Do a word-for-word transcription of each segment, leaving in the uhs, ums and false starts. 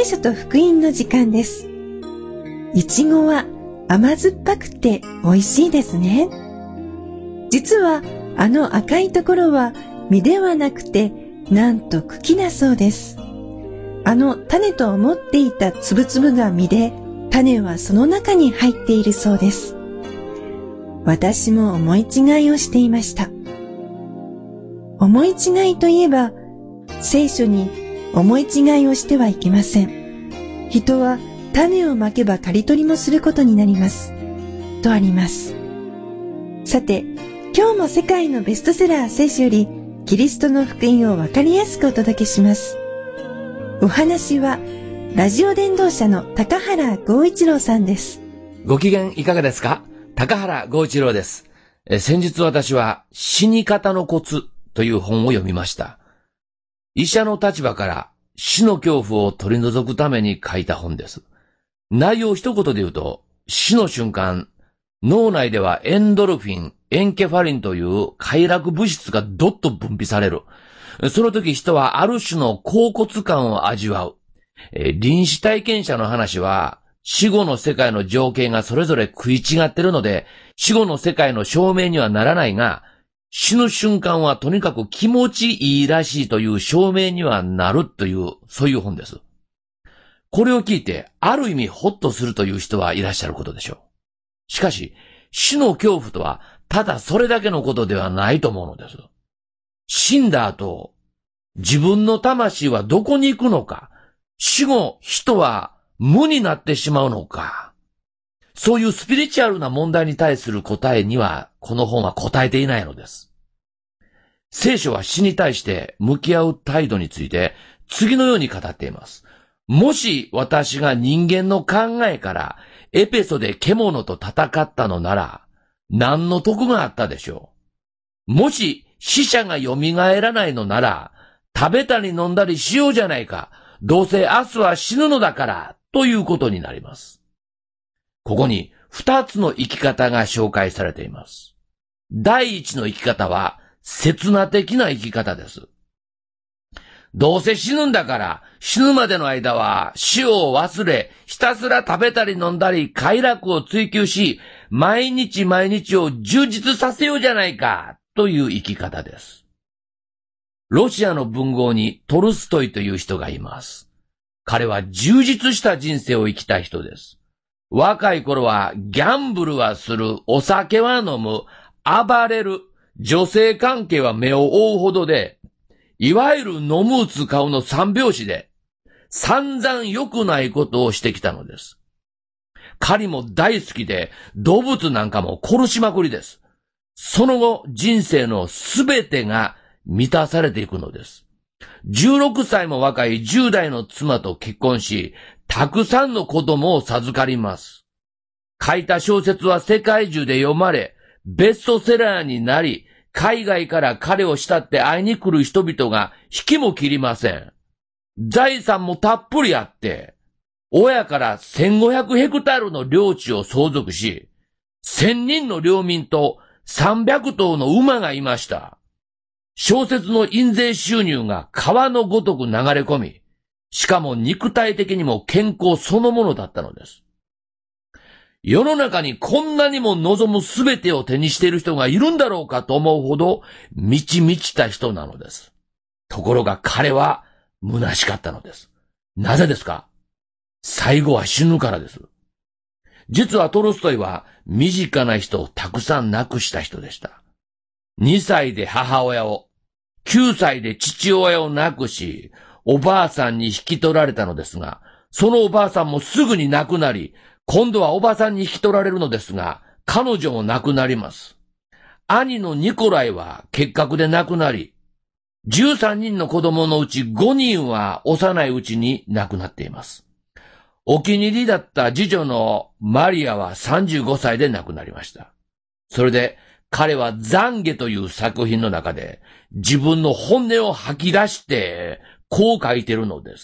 聖書と福音の時間です。いちごは甘酸っぱくて美味しいですね。実はあの赤いところは実ではなくて、なんと茎だそうです。あの種と思っていたつぶつぶが実で、種はその中に入っているそうです。私も思い違いをしていました。思い違いといえば、聖書に思い違いをしてはいけません。人は種をまけば刈り取りもすることになります。とあります。さて、今日も世界のベストセラー聖書よりキリストの福音をわかりやすくお届けします。お話はラジオ伝道者の高原剛一郎さんです。 ご機嫌いかがですか？高原剛一郎です。え先日私は死に方のコツという本を読みました。医者の立場から死の恐怖を取り除くために書いた本です。内容を一言で言うと、死の瞬間、脳内ではエンドルフィン、エンケファリンという快楽物質がどっと分泌される。その時人はある種の恍惚感を味わう。えー、臨死体験者の話は、死後の世界の情景がそれぞれ食い違っているので、死後の世界の証明にはならないが、死ぬ瞬間はとにかく気持ちいいらしいという証明にはなるという、そういう本です。これを聞いて、ある意味ホッとするという人はいらっしゃることでしょう。しかし、死の恐怖とは、ただそれだけのことではないと思うのです。死んだ後、自分の魂はどこに行くのか、死後、人は無になってしまうのか、そういうスピリチュアルな問題に対する答えには、この本は答えていないのです。聖書は死に対して向き合う態度について、次のように語っています。もし私が人間の考えからエペソで獣と戦ったのなら、何の得があったでしょう。もし死者が蘇らないのなら、食べたり飲んだりしようじゃないか。どうせ明日は死ぬのだから、ということになります。ここに二つの生き方が紹介されています。第一の生き方は、刹那的な生き方です。どうせ死ぬんだから、死ぬまでの間は死を忘れ、ひたすら食べたり飲んだり快楽を追求し、毎日毎日を充実させようじゃないか、という生き方です。ロシアの文豪にトルストイという人がいます。彼は充実した人生を生きた人です。若い頃はギャンブルはする、お酒は飲む、暴れる、女性関係は目を覆うほどで、いわゆる飲む打つ顔の三拍子で、散々良くないことをしてきたのです。狩りも大好きで、動物なんかも殺しまくりです。その後、人生のすべてが満たされていくのです。じゅうろくさいも若いじゅう代の妻と結婚し、たくさんの子供を授かります。書いた小説は世界中で読まれ、ベストセラーになり、海外から彼を慕って会いに来る人々が引きも切りません。財産もたっぷりあって、親からせんごひゃくヘクタールの領地を相続し、せんにんの領民とさんびゃく頭の馬がいました。小説の印税収入が川のごとく流れ込み、しかも肉体的にも健康そのものだったのです。世の中にこんなにも望むすべてを手にしている人がいるんだろうかと思うほど満ち満ちた人なのです。ところが彼は虚しかったのです。なぜですか？最後は死ぬからです。実はトルストイは身近な人をたくさん亡くした人でした。にさいで母親を、きゅうさいで父親を亡くし、おばあさんに引き取られたのですが、そのおばあさんもすぐに亡くなり、今度はおばさんに引き取られるのですが、彼女も亡くなります。兄のニコライは結核で亡くなり、じゅうさんにんの子供のうちごにんは幼いうちに亡くなっています。お気に入りだった次女のマリアはさんじゅうごさいで亡くなりました。それで彼は懺悔という作品の中で自分の本音を吐き出してこう書いてるのです。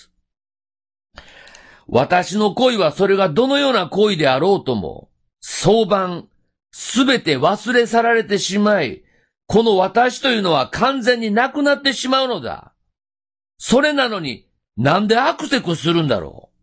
私の恋はそれがどのような恋であろうとも、早晩すべて忘れ去られてしまい、この私というのは完全になくなってしまうのだ。それなのになんでアクセクするんだろう。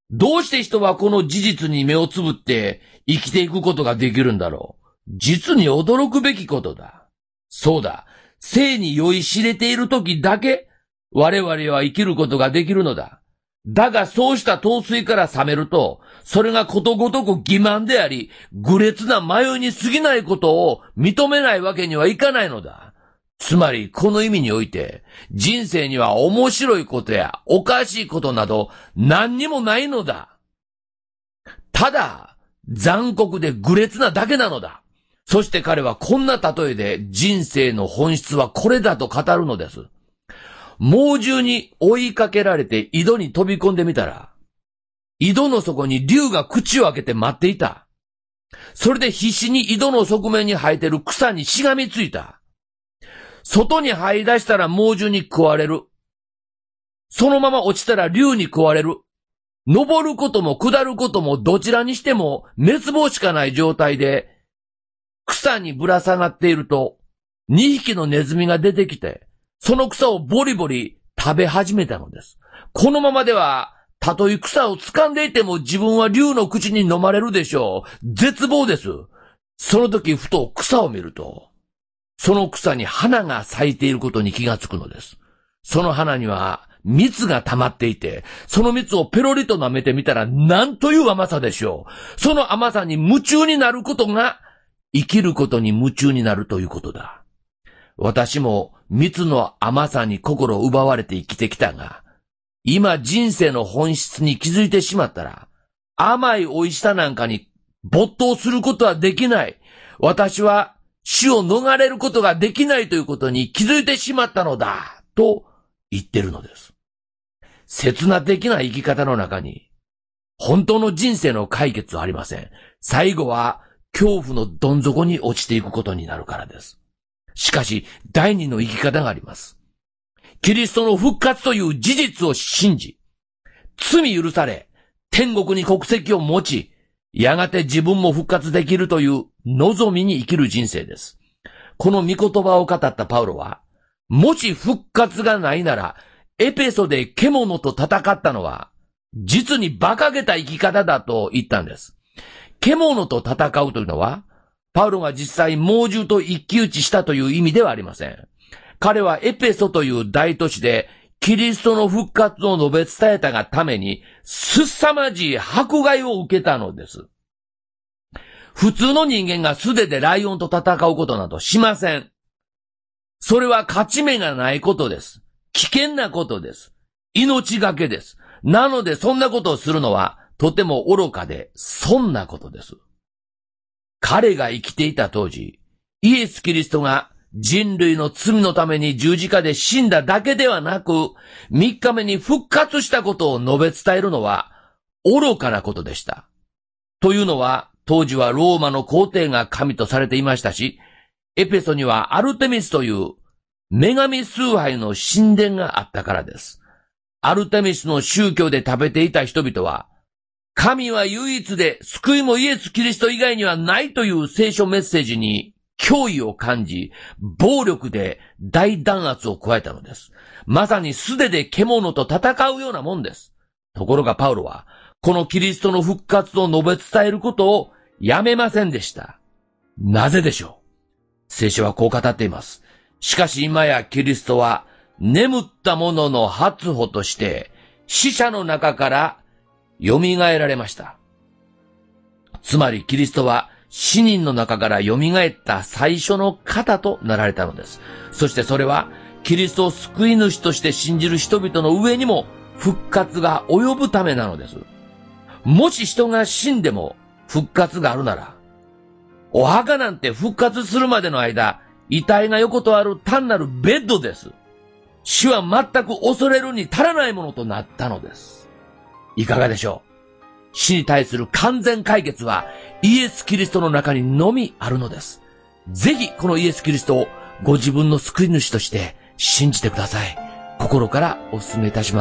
どうして人はこの事実に目をつぶって生きていくことができるんだろう。実に驚くべきことだ。そうだ。生に酔いしれている時だけ我々は生きることができるのだ。だがそうした陶酔から覚めると、それがことごとく欺瞞であり、愚劣な迷いに過ぎないことを認めないわけにはいかないのだ。つまり、この意味において、人生には面白いことやおかしいことなど何にもないのだ。ただ、残酷で愚劣なだけなのだ。そして彼はこんな例えで人生の本質はこれだと語るのです。猛獣に追いかけられて井戸に飛び込んでみたら、井戸の底に竜が口を開けて待っていた。それで必死に井戸の側面に生えてる草にしがみついた。外に這い出したら猛獣に食われる。そのまま落ちたら竜に食われる。登ることも下ることもどちらにしても滅亡しかない状態で、草にぶら下がっていると、にひきのネズミが出てきて、その草をボリボリ食べ始めたのです。このままでは、たとえ草を掴んでいても自分は竜の口に飲まれるでしょう。絶望です。その時ふと草を見ると、その草に花が咲いていることに気がつくのです。その花には蜜が溜まっていて、その蜜をペロリと舐めてみたらなんという甘さでしょう。その甘さに夢中になることが、生きることに夢中になるということだ。私も蜜の甘さに心を奪われて生きてきたが、今人生の本質に気づいてしまったら、甘い美味しさなんかに没頭することはできない。私は死を逃れることができないということに気づいてしまったのだ、と言ってるのです。刹那的な生き方の中に、本当の人生の解決はありません。最後は恐怖のどん底に落ちていくことになるからです。しかし、第二の生き方があります。キリストの復活という事実を信じ、罪許され、天国に国籍を持ち、やがて自分も復活できるという望みに生きる人生です。この御言葉を語ったパウロは、もし復活がないなら、エペソで獣と戦ったのは、実に馬鹿げた生き方だと言ったんです。獣と戦うというのは、パウロが実際猛獣と一騎打ちしたという意味ではありません。彼はエペソという大都市でキリストの復活を述べ伝えたがために凄まじい迫害を受けたのです。普通の人間が素手でライオンと戦うことなどしません。それは勝ち目がないことです。危険なことです。命がけです。なのでそんなことをするのはとても愚かで損なことです。彼が生きていた当時、イエス・キリストが人類の罪のために十字架で死んだだけではなく、三日目に復活したことを述べ伝えるのは愚かなことでした。というのは、当時はローマの皇帝が神とされていましたし、エペソにはアルテミスという女神崇拝の神殿があったからです。アルテミスの宗教で食べていた人々は、神は唯一で救いもイエス・キリスト以外にはないという聖書メッセージに脅威を感じ、暴力で大弾圧を加えたのです。まさに素手で獣と戦うようなもんです。ところがパウロは、このキリストの復活を述べ伝えることをやめませんでした。なぜでしょう？聖書はこう語っています。しかし今やキリストは眠った者の初歩として死者の中から蘇られました。つまりキリストは死人の中から蘇った最初の方となられたのです。そしてそれはキリストを救い主として信じる人々の上にも復活が及ぶためなのです。もし人が死んでも復活があるなら、お墓なんて復活するまでの間、遺体が横とある単なるベッドです。死は全く恐れるに足らないものとなったのです。いかがでしょう？死に対する完全解決はイエス・キリストの中にのみあるのです。ぜひこのイエス・キリストをご自分の救い主として信じてください。心からお勧めいたします。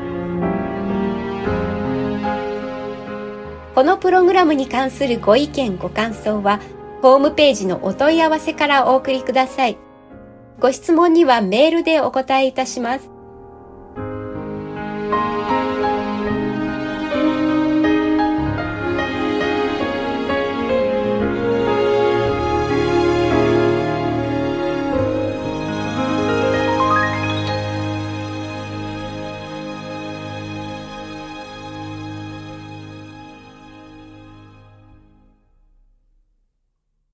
このプログラムに関するご意見ご感想はホームページのお問い合わせからお送りください。ご質問にはメールでお答えいたします。